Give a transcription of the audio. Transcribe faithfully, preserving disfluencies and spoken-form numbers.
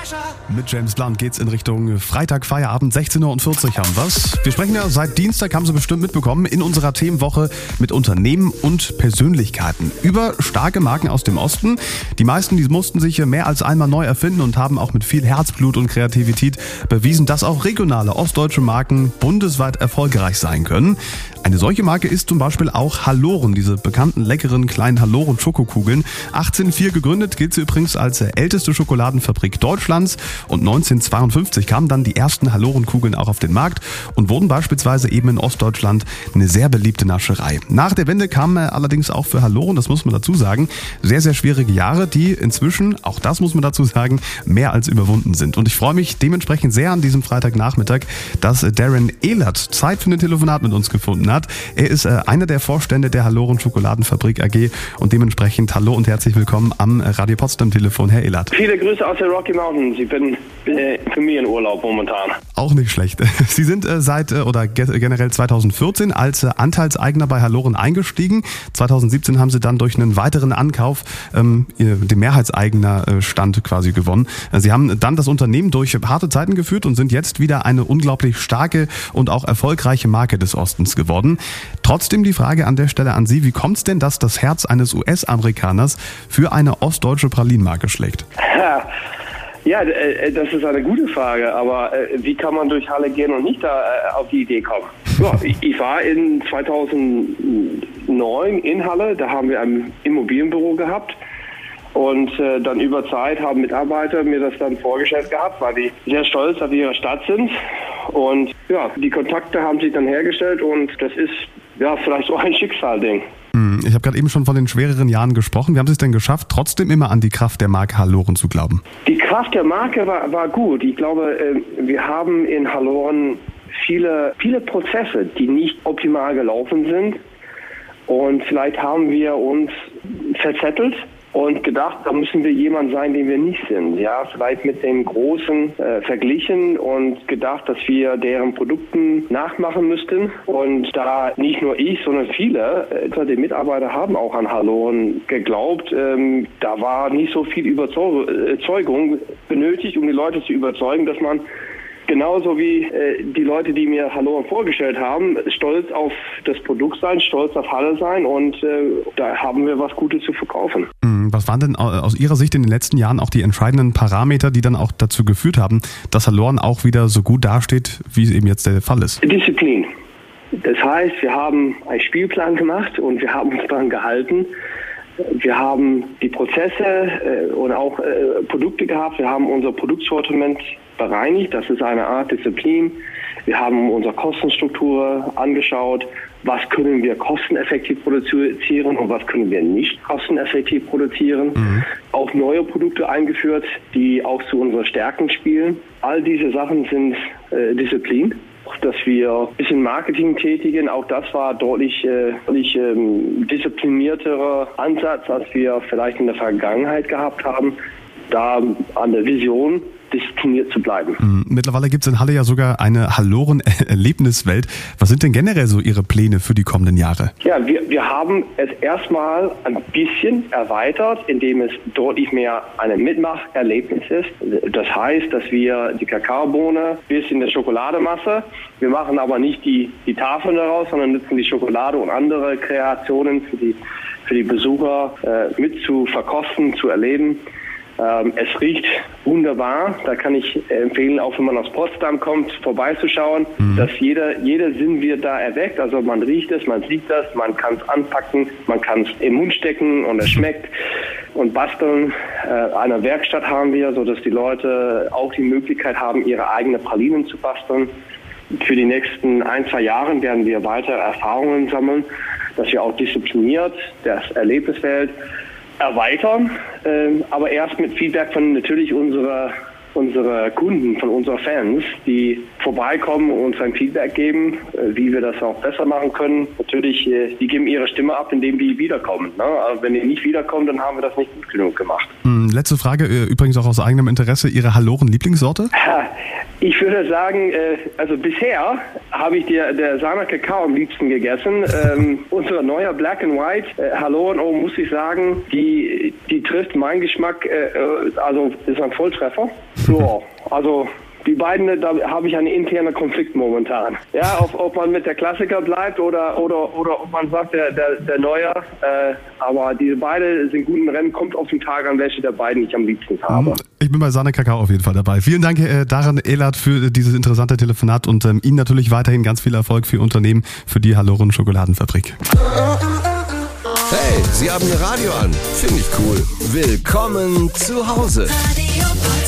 Mit James Blunt geht's in Richtung Freitag, Feierabend, sechzehn Uhr vierzig haben wir's. Wir sprechen ja seit Dienstag, haben Sie bestimmt mitbekommen, in unserer Themenwoche mit Unternehmen und Persönlichkeiten über starke Marken aus dem Osten. Die meisten, die mussten sich mehr als einmal neu erfinden und haben auch mit viel Herzblut und Kreativität bewiesen, dass auch regionale ostdeutsche Marken bundesweit erfolgreich sein können. Eine solche Marke ist zum Beispiel auch Haloren, diese bekannten leckeren kleinen Haloren-Schokokugeln. achtzehnhundertvier gegründet, gilt sie übrigens als älteste Schokoladenfabrik Deutschlands und neunzehnhundertzweiundfünfzig kamen dann die ersten Haloren-Kugeln auch auf den Markt und wurden beispielsweise eben in Ostdeutschland eine sehr beliebte Nascherei. Nach der Wende kamen allerdings auch für Haloren, das muss man dazu sagen, sehr, sehr schwierige Jahre, die inzwischen, auch das muss man dazu sagen, mehr als überwunden sind. Und ich freue mich dementsprechend sehr an diesem Freitagnachmittag, dass Darren Ehlert Zeit für ein Telefonat mit uns gefunden hat. Er ist äh, einer der Vorstände der Haloren Schokoladenfabrik A G und dementsprechend hallo und herzlich willkommen am Radio Potsdam Telefon, Herr Ehlert. Viele Grüße aus den Rocky Mountains. Ich bin äh, Familienurlaub momentan. Auch nicht schlecht. Sie sind äh, seit äh, oder ge- generell zweitausendvierzehn als äh, Anteilseigner bei Haloren eingestiegen. zweitausendsiebzehn haben Sie dann durch einen weiteren Ankauf ähm, den Mehrheitseignerstand quasi gewonnen. Sie haben dann das Unternehmen durch harte Zeiten geführt und sind jetzt wieder eine unglaublich starke und auch erfolgreiche Marke des Ostens geworden. Trotzdem die Frage an der Stelle an Sie, wie kommt es denn, dass das Herz eines U S-Amerikaners für eine ostdeutsche Pralinenmarke schlägt? Ja, das ist eine gute Frage, aber wie kann man durch Halle gehen und nicht da auf die Idee kommen? Ja, ich war in zweitausendneun in Halle, da haben wir ein Immobilienbüro gehabt. Und äh, dann über Zeit haben Mitarbeiter mir das dann vorgestellt gehabt, weil die sehr stolz auf ihre Stadt sind. Und ja, die Kontakte haben sich dann hergestellt und das ist ja vielleicht so ein Schicksalding. Ich habe gerade eben schon von den schwereren Jahren gesprochen. Wie haben Sie es denn geschafft, trotzdem immer an die Kraft der Marke Haloren zu glauben? Die Kraft der Marke war, war gut. Ich glaube, äh, wir haben in Haloren viele, viele Prozesse, die nicht optimal gelaufen sind. Und vielleicht haben wir uns verzettelt und gedacht, da müssen wir jemand sein, den wir nicht sind. Ja, vielleicht mit den Großen äh, verglichen und gedacht, dass wir deren Produkten nachmachen müssten. Und da nicht nur ich, sondern viele äh, die Mitarbeiter haben auch an Haloren geglaubt. Ähm, da war nicht so viel Überzeugung benötigt, um die Leute zu überzeugen, dass man genauso wie äh, die Leute, die mir Haloren vorgestellt haben, stolz auf das Produkt sein, stolz auf Halle sein und äh, da haben wir was Gutes zu verkaufen. Was waren denn aus Ihrer Sicht in den letzten Jahren auch die entscheidenden Parameter, die dann auch dazu geführt haben, dass Haloren auch wieder so gut dasteht, wie es eben jetzt der Fall ist? Disziplin. Das heißt, wir haben einen Spielplan gemacht und wir haben uns daran gehalten. Wir haben die Prozesse äh, und auch äh, Produkte gehabt. Wir haben unser Produktsortiment bereinigt. Das ist eine Art Disziplin. Wir haben unsere Kostenstruktur angeschaut. Was können wir kosteneffektiv produzieren und was können wir nicht kosteneffektiv produzieren. Mhm. Auch neue Produkte eingeführt, die auch zu unseren Stärken spielen. All diese Sachen sind äh, Disziplin. Dass wir ein bisschen Marketing tätigen, auch das war deutlich, äh, deutlich ähm, disziplinierterer Ansatz, als wir vielleicht in der Vergangenheit gehabt haben, da an der Vision diszipliniert zu bleiben. Mittlerweile gibt es in Halle ja sogar eine Haloren-Erlebniswelt. Was sind denn generell so Ihre Pläne für die kommenden Jahre? Ja, wir, wir haben es erstmal ein bisschen erweitert, indem es deutlich mehr ein Mitmacherlebnis ist. Das heißt, dass wir die Kakaobohne bis in der Schokolademasse, wir machen aber nicht die, die Tafeln daraus, sondern nutzen die Schokolade und andere Kreationen für die, für die Besucher äh, mit zu verkosten, zu erleben. Ähm, es riecht wunderbar. Da kann ich empfehlen, auch wenn man aus Potsdam kommt, vorbeizuschauen, mhm. dass jeder, jeder Sinn wird da erweckt. Also man riecht es, man sieht das, man kann es anpacken, man kann es im Mund stecken und es schmeckt und basteln. Äh, eine Werkstatt haben wir, sodass die Leute auch die Möglichkeit haben, ihre eigenen Pralinen zu basteln. Für die nächsten ein, zwei Jahre werden wir weitere Erfahrungen sammeln, dass wir auch diszipliniert das Erlebnisfeld erweitern, äh, aber erst mit Feedback von natürlich unserer unsere Kunden, von unseren Fans, die vorbeikommen und uns ein Feedback geben, äh, wie wir das auch besser machen können. Natürlich, äh, die geben ihre Stimme ab, indem die wiederkommen. Ne? Also wenn die nicht wiederkommen, dann haben wir das nicht gut genug gemacht. letzte Frage, übrigens auch aus eigenem Interesse, Ihre Halloren-Lieblingssorte? Ich würde sagen, also bisher habe ich der, der Sana Kakao am liebsten gegessen. Ähm, unser neuer Black and White äh, Halloren, oh, muss ich sagen, die, die trifft meinen Geschmack, äh, also ist ein Volltreffer. So, also die beiden, da habe ich einen internen Konflikt momentan. Ja, ob, ob man mit der Klassiker bleibt oder oder oder ob man sagt, der, der, der Neue. Äh, aber diese beiden sind guten Rennen, kommt auf den Tag an, welche der beiden ich am liebsten habe. Ich bin bei Sana Kakao auf jeden Fall dabei. Vielen Dank, äh, Daran Ehlert, für dieses interessante Telefonat und ähm, Ihnen natürlich weiterhin ganz viel Erfolg für Ihr Unternehmen, für die Halloren Schokoladenfabrik. Hey, Sie haben Ihr Radio an. Finde ich cool. Willkommen zu Hause. Radio